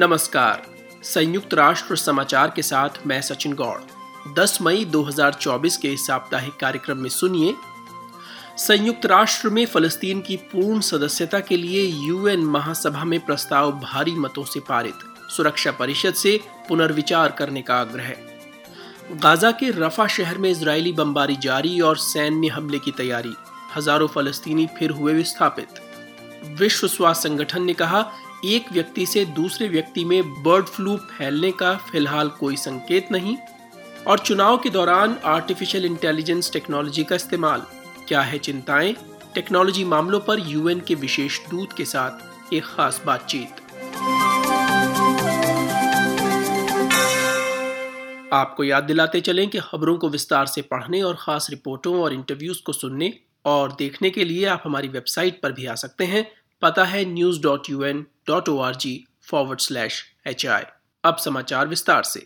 नमस्कार। संयुक्त राष्ट्र समाचार के साथ मैं सचिन गौड़। 10 मई 2024 के साप्ताहिक कार्यक्रम में सुनिए, संयुक्त राष्ट्र में फलस्तीन की पूर्ण सदस्यता के लिए यूएन महासभा में प्रस्ताव भारी मतों से पारित, सुरक्षा परिषद से पुनर्विचार करने का आग्रह। गाजा के रफा शहर में इजरायली बमबारी जारी और सैन्य हमले की तैयारी, हजारों फलस्तीनी फिर हुए विस्थापित। विश्व स्वास्थ्य संगठन ने कहा, एक व्यक्ति से दूसरे व्यक्ति में बर्ड फ्लू फैलने का फिलहाल कोई संकेत नहीं। और चुनाव के दौरान आर्टिफिशियल इंटेलिजेंस टेक्नोलॉजी का इस्तेमाल, क्या है चिंताएं? टेक्नोलॉजी मामलों पर यूएन के विशेष दूत के साथ एक खास बातचीत। आपको याद दिलाते चलें कि खबरों को विस्तार से पढ़ने और खास रिपोर्टों और इंटरव्यूज को सुनने और देखने के लिए आप हमारी वेबसाइट पर भी आ सकते हैं। पता है news.un.org/hi। अब समाचार विस्तार से।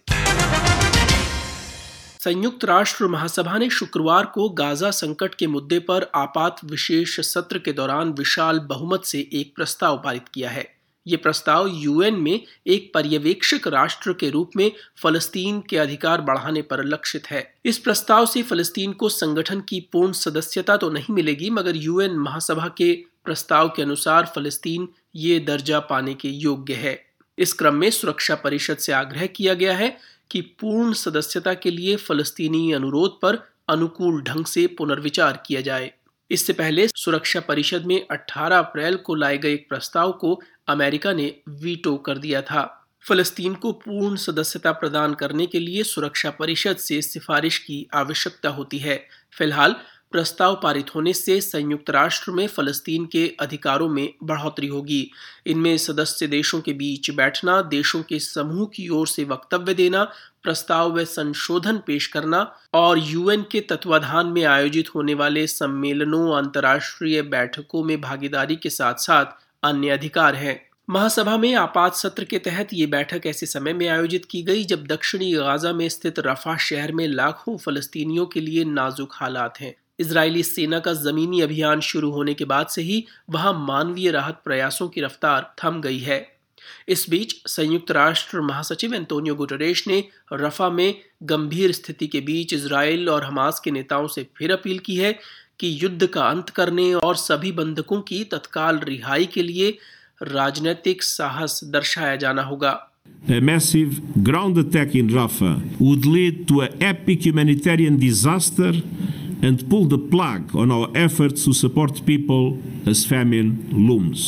संयुक्त राष्ट्र महासभा ने शुक्रवार को गाजा संकट के मुद्दे पर आपात विशेष सत्र के दौरान विशाल बहुमत से एक प्रस्ताव पारित किया है। ये प्रस्ताव यूएन में एक पर्यवेक्षक राष्ट्र के रूप में फलस्तीन के अधिकार बढ़ाने पर लक्षित है। इस प्रस्ताव से फलस्तीन को संगठन की पूर्ण सदस्यता तो नहीं मिलेगी, मगर यूएन महासभा के प्रस्ताव के अनुसार फलस्तीन ये दर्जा पाने के योग्य है। इस क्रम में सुरक्षा परिषद से आग्रह किया गया है कि पूर्ण सदस्यता के लिए फलस्तीनी अनुरोध पर अनुकूल ढंग से पुनर्विचार किया जाए। इससे पहले सुरक्षा परिषद में 18 अप्रैल को लाए गए एक प्रस्ताव को अमेरिका ने वीटो कर दिया था। फलस्तीन को पूर्ण सदस्यता प्रदान करने के लिए सुरक्षा परिषद से सिफारिश की आवश्यकता होती है। फिलहाल प्रस्ताव पारित होने से संयुक्त राष्ट्र में फलस्तीन के अधिकारों में बढ़ोतरी होगी। इनमें सदस्य देशों के बीच बैठना, देशों के समूह की ओर से वक्तव्य देना, प्रस्ताव व संशोधन पेश करना और यूएन के तत्वाधान में आयोजित होने वाले सम्मेलनों, अंतर्राष्ट्रीय बैठकों में भागीदारी के साथ साथ अन्य अधिकार हैं। महासभा में आपात सत्र के तहत ये बैठक ऐसे समय में आयोजित की गई जब दक्षिणी गाजा में स्थित रफा शहर में लाखों फलस्तीनियों के लिए नाजुक हालात हैं। इजरायली सेना का जमीनी अभियान शुरू होने के बाद से ही वहां मानवीय राहत प्रयासों की रफ्तार थम गई है। इस बीच संयुक्त राष्ट्र महासचिव एंटोनियो गुटेरेस ने रफा में गंभीर स्थिति के बीच इजरायल और हमास के नेताओं से फिर अपील की है कि युद्ध का अंत करने और सभी बंधकों की तत्काल रिहाई के लिए राजनीतिक साहस दर्शाया जाना होगा। A massive ground attack in Rafah would lead to an epic humanitarian disaster and pull the plug on our efforts to support people as famine looms.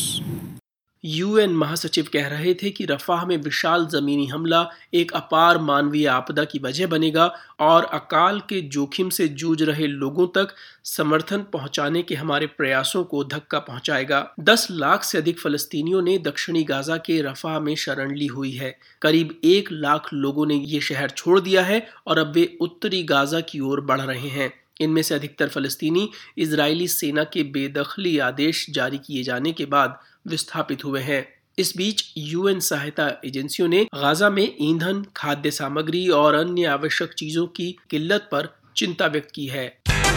UN महासचिव कह रहे थे कि रफाह में विशाल जमीनी हमला एक अपार मानवीय आपदा की वजह बनेगा और अकाल के जोखिम से जूझ रहे लोगों तक समर्थन पहुंचाने के हमारे प्रयासों को धक्का पहुंचाएगा। 10 लाख से अधिक फलस्तीनियों ने दक्षिणी गाजा के रफाह में शरण ली हुई है। करीब 1 लाख लोगों ने ये शहर छोड़ दिया है और अब वे उत्तरी गाजा की ओर बढ़ रहे हैं। इनमें से अधिकतर फलस्तीनी इजरायली सेना के बेदखली आदेश जारी किए जाने के बाद विस्थापित हुए हैं। इस बीच यूएन सहायता एजेंसियों ने गाजा में ईंधन, खाद्य सामग्री और अन्य आवश्यक चीजों की किल्लत पर चिंता व्यक्त की है।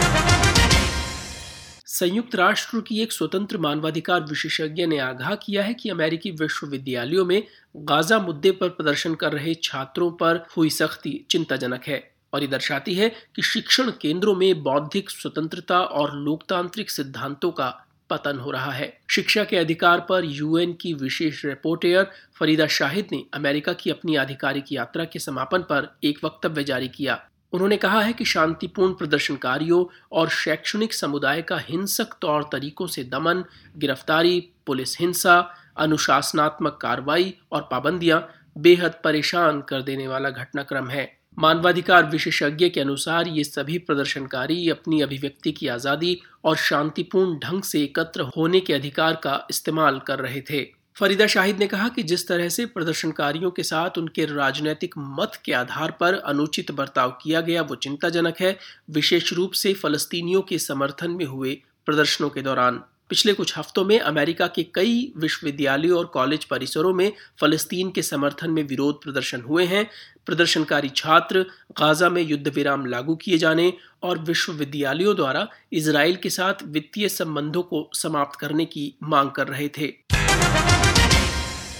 संयुक्त राष्ट्र की एक स्वतंत्र मानवाधिकार विशेषज्ञ ने आगाह किया है कि अमेरिकी विश्वविद्यालयों में गाजा मुद्दे पर प्रदर्शन कर रहे छात्रों पर हुई सख्ती चिंताजनक है और ये दर्शाती है कि शिक्षण केंद्रों में बौद्धिक स्वतंत्रता और लोकतांत्रिक सिद्धांतों का पतन हो रहा है। शिक्षा के अधिकार पर यूएन की विशेष रिपोर्टर फरीदा शाहिद ने अमेरिका की अपनी आधिकारिक यात्रा के समापन पर एक वक्तव्य जारी किया। उन्होंने कहा है कि शांतिपूर्ण प्रदर्शनकारियों और शैक्षणिक समुदाय का हिंसक तौर तरीकों से दमन, गिरफ्तारी, पुलिस हिंसा, अनुशासनात्मक कार्रवाई और पाबंदियां बेहद परेशान कर देने वाला घटनाक्रम है। मानवाधिकार विशेषज्ञ के अनुसार ये सभी प्रदर्शनकारी अपनी अभिव्यक्ति की आज़ादी और शांतिपूर्ण ढंग से एकत्र होने के अधिकार का इस्तेमाल कर रहे थे। फरीदा शाहिद ने कहा कि जिस तरह से प्रदर्शनकारियों के साथ उनके राजनीतिक मत के आधार पर अनुचित बर्ताव किया गया वो चिंताजनक है, विशेष रूप से फलस्तीनियों के समर्थन में हुए प्रदर्शनों के दौरान। पिछले कुछ हफ्तों में अमेरिका के कई विश्वविद्यालयों और कॉलेज परिसरों में फलस्तीन के समर्थन में विरोध प्रदर्शन हुए हैं। प्रदर्शनकारी छात्र गाजा में युद्ध विराम लागू किए जाने और विश्वविद्यालयों द्वारा इजराइल के साथ वित्तीय संबंधों को समाप्त करने की मांग कर रहे थे।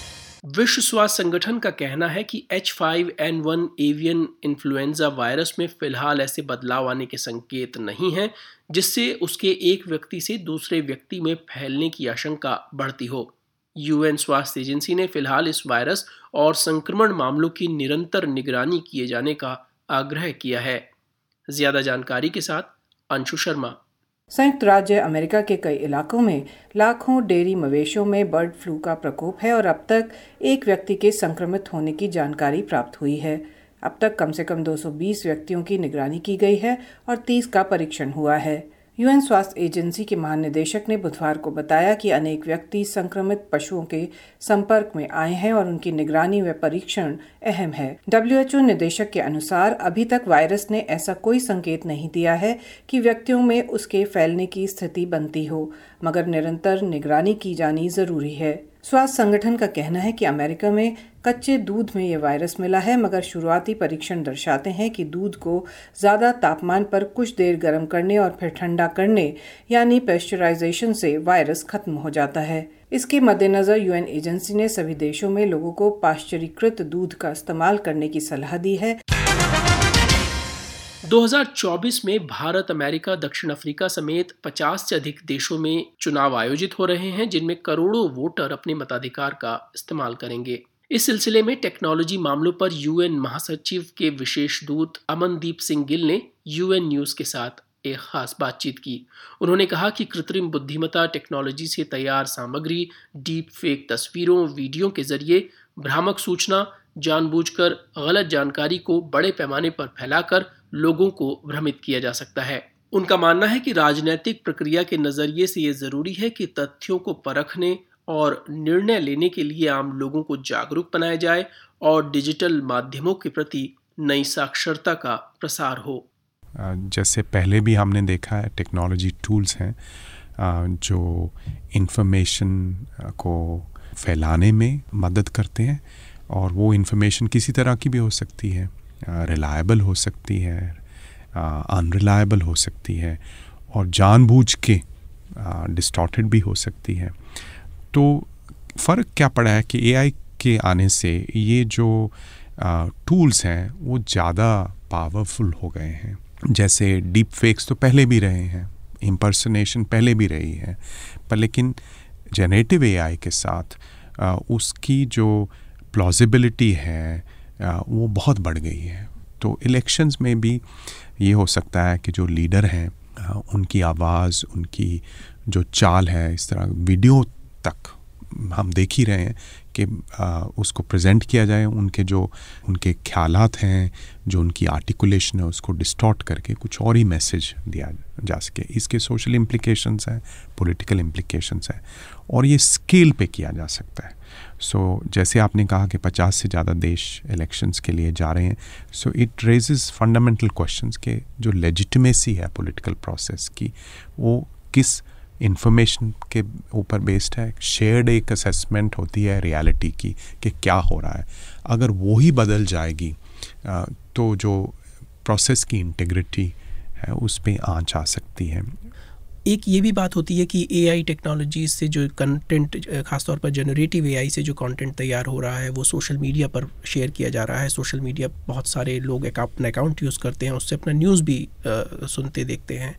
विश्व स्वास्थ्य संगठन का कहना है कि H5N1 एवियन इन्फ्लुएंजा वायरस में फिलहाल ऐसे बदलाव आने के संकेत नहीं हैं जिससे उसके एक व्यक्ति से दूसरे व्यक्ति में फैलने की आशंका बढ़ती हो। यूएन स्वास्थ्य एजेंसी ने फिलहाल इस वायरस और संक्रमण मामलों की निरंतर निगरानी किए जाने का आग्रह किया है। ज्यादा जानकारी के साथ अंशु शर्मा। संयुक्त राज्य अमेरिका के कई इलाकों में लाखों डेयरी मवेशियों में बर्ड फ्लू का प्रकोप है और अब तक एक व्यक्ति के संक्रमित होने की जानकारी प्राप्त हुई है। अब तक कम से कम 220 व्यक्तियों की निगरानी की गई है और 30 का परीक्षण हुआ है। यूएन स्वास्थ्य एजेंसी के महानिदेशक ने बुधवार को बताया कि अनेक व्यक्ति संक्रमित पशुओं के संपर्क में आए हैं और उनकी निगरानी व परीक्षण अहम है। WHO निदेशक के अनुसार अभी तक वायरस ने ऐसा कोई संकेत नहीं दिया है कि व्यक्तियों में उसके फैलने की स्थिति बनती हो, मगर निरंतर निगरानी की जानी जरूरी है। स्वास्थ्य संगठन का कहना है कि अमेरिका में कच्चे दूध में यह वायरस मिला है, मगर शुरुआती परीक्षण दर्शाते हैं कि दूध को ज्यादा तापमान पर कुछ देर गर्म करने और फिर ठंडा करने यानी पेस्चराइजेशन से वायरस खत्म हो जाता है। इसके मद्देनजर यूएन एजेंसी ने सभी देशों में लोगों को पाश्चरीकृत दूध का इस्तेमाल करने की सलाह दी है। 2024 में भारत, अमेरिका, दक्षिण अफ्रीका समेत 50 से अधिक देशों में चुनाव आयोजित हो रहे हैं जिनमें करोड़ों वोटर अपने मताधिकार का इस्तेमाल करेंगे। इस सिलसिले में टेक्नोलॉजी मामलों पर यूएन महासचिव के विशेष दूत अमनदीप सिंह गिल ने यूएन न्यूज के साथ एक खास बातचीत की। उन्होंने कहा कि कृत्रिम बुद्धिमत्ता टेक्नोलॉजी से तैयार सामग्री, डीप फेक तस्वीरों, वीडियो के जरिए भ्रामक सूचना, जानबूझकर गलत जानकारी को बड़े पैमाने पर फैलाकर लोगों को भ्रमित किया जा सकता है। उनका मानना है कि राजनीतिक प्रक्रिया के नजरिए से ये जरूरी है कि तथ्यों को परखने और निर्णय लेने के लिए आम लोगों को जागरूक बनाया जाए और डिजिटल माध्यमों के प्रति नई साक्षरता का प्रसार हो। जैसे पहले भी हमने देखा है, टेक्नोलॉजी टूल्स हैं जो इंफॉर्मेशन को फैलाने में मदद करते हैं और वो इंफॉर्मेशन किसी तरह की भी हो सकती है, रिलायबल हो सकती है, अनरिलायबल हो सकती है और जानबूझ के डिस्टॉर्टेड भी हो सकती है। तो फ़र्क क्या पड़ा है कि एआई के आने से ये जो टूल्स हैं वो ज़्यादा पावरफुल हो गए हैं। जैसे डीप फेक्स तो पहले भी रहे हैं, इम्पर्सनेशन पहले भी रही है, पर लेकिन जनरेटिव एआई के साथ उसकी जो प्लॉजिबिलिटी है वो बहुत बढ़ गई है। तो इलेक्शंस में भी ये हो सकता है कि जो लीडर हैं उनकी आवाज़, उनकी जो चाल है, इस तरह वीडियो तक हम देख ही रहे हैं कि उसको प्रेजेंट किया जाए, उनके ख्यालात हैं, जो उनकी आर्टिकुलेशन है उसको डिस्टॉर्ट करके कुछ और ही मैसेज दिया जा सके। इसके सोशल इम्प्लिकेशंस हैं, पॉलिटिकल इम्प्लिकेशंस हैं और ये स्केल पे किया जा सकता है। सो जैसे आपने कहा कि 50 से ज़्यादा देश इलेक्शंस के लिए जा रहे हैं, so it raises fundamental questions के जो लेजिटिमेसी है पॉलिटिकल प्रोसेस की, वो किस इंफॉर्मेशन के ऊपर बेस्ड है। शेयर्ड एक असेसमेंट होती है रियलिटी की कि क्या हो रहा है। अगर वो ही बदल जाएगी तो जो प्रोसेस की इंटीग्रिटी है उस पे आंच आ सकती है। एक ये भी बात होती है कि एआई टेक्नोलॉजी से जो कंटेंट, खासतौर पर जनरेटिव एआई से जो कंटेंट तैयार हो रहा है वो सोशल मीडिया पर शेयर किया जा रहा है। सोशल मीडिया बहुत सारे लोग अपना अकाउंट यूज़ करते हैं, उससे अपना न्यूज़ भी सुनते देखते हैं।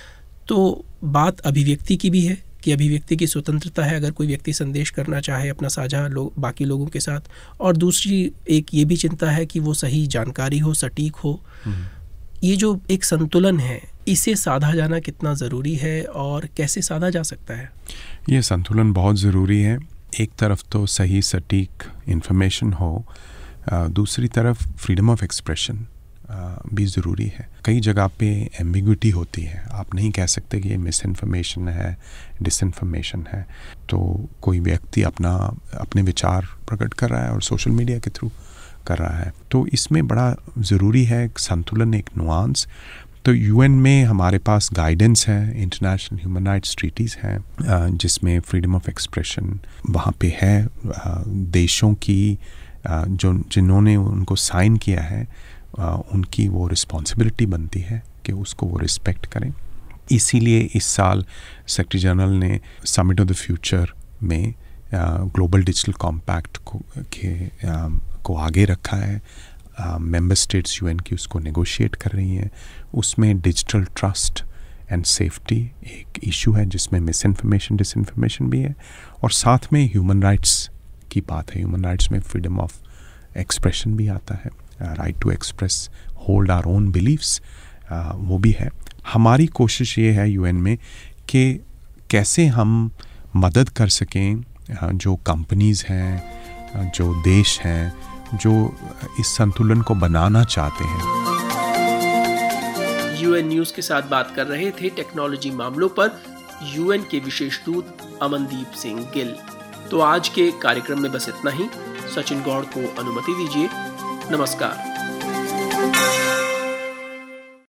तो बात अभिव्यक्ति की भी है कि अभिव्यक्ति की स्वतंत्रता है, अगर कोई व्यक्ति संदेश करना चाहे अपना साझा बाकी लोगों के साथ, और दूसरी एक ये भी चिंता है कि वो सही जानकारी हो, सटीक हो। ये जो एक संतुलन है, इसे साधा जाना कितना ज़रूरी है और कैसे साधा जा सकता है? ये संतुलन बहुत ज़रूरी है। एक तरफ तो सही सटीक इन्फॉर्मेशन हो, दूसरी तरफ फ्रीडम ऑफ एक्सप्रेशन भी ज़रूरी है। कई जगह पे एम्बिग्विटी होती है, आप नहीं कह सकते कि ये मिस इन्फॉर्मेशन है, डिसइन्फॉर्मेशन है। तो कोई व्यक्ति अपने विचार प्रकट कर रहा है और सोशल मीडिया के थ्रू कर रहा है, तो इसमें बड़ा ज़रूरी है एक संतुलन, एक नुआंस। तो यूएन में हमारे पास गाइडेंस है, इंटरनेशनल ह्यूमन राइट्स ट्रीटीज़ हैं जिसमें फ्रीडम ऑफ एक्सप्रेशन वहाँ पे है। देशों की जिन्होंने उनको साइन किया है उनकी वो रिस्पॉन्सिबिलिटी बनती है कि उसको वो रिस्पेक्ट करें। इसीलिए इस साल सेक्रेटरी जनरल ने समिट ऑफ द फ्यूचर में ग्लोबल डिजिटल कॉम्पैक्ट को आगे रखा है। मेंबर स्टेट्स यूएन की उसको नेगोशिएट कर रही हैं। उसमें डिजिटल ट्रस्ट एंड सेफ्टी एक इशू है जिसमें मिस इन्फॉर्मेशन डिसइन्फॉर्मेशन भी है, और साथ में ह्यूमन राइट्स की बात है। ह्यूमन राइट्स में फ्रीडम ऑफ एक्सप्रेशन भी आता है, right to express, hold our own beliefs, वो भी है। हमारी कोशिश ये है यूएन में कि कैसे हम मदद कर सकें जो कंपनीज़ हैं, जो देश हैं, जो इस संतुलन को बनाना चाहते हैं। यूएन न्यूज़ के साथ बात कर रहे थे टेक्नोलॉजी मामलों पर यूएन के विशेष दूत अमनदीप सिंह गिल। तो आज के कार्यक्रम में बस इतना ही। सचिन गौड़ को अनुमति दीजिए। नमस्कार।